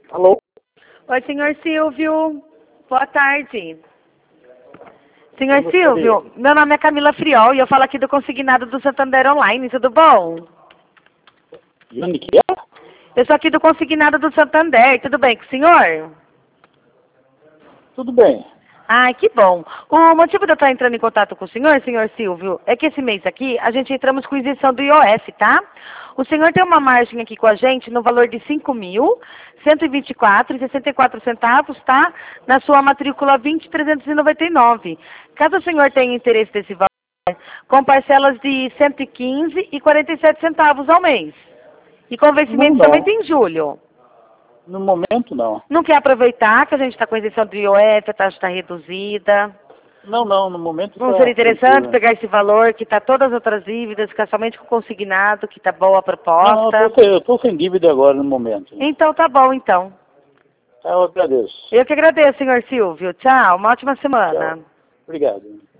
Alô? Oi, senhor Silvio. Boa tarde. Senhor Eu Silvio, meu nome é Camila Friol e eu falo aqui do Consignado do Santander Online, tudo bom? De onde que é? Eu sou aqui do Consignado do Santander, tudo bem com o senhor? Tudo bem. Ai, que bom. O motivo de eu estar entrando em contato com o senhor Silvio, é que esse mês aqui a gente entramos com isenção do IOF, tá? O senhor tem uma margem aqui com a gente no valor de R$ 5.124,64, tá? Na sua matrícula 20.399. Caso o senhor tenha interesse desse valor, com parcelas de R$ 115,47 ao mês. E com vencimento Não. somente em julho. No momento, não. Não quer aproveitar que a gente está com isenção do IOF, a taxa está reduzida? Não, no momento Não tá seria interessante tranquilo. pegar esse valor, que está todas as outras dívidas, ficar somente com consignado, que está boa a Não, proposta? eu tô sem dívida agora no momento. Então tá bom, então. Eu agradeço. Eu que agradeço, senhor Silvio. Tchau, uma ótima semana. Tchau. Obrigado.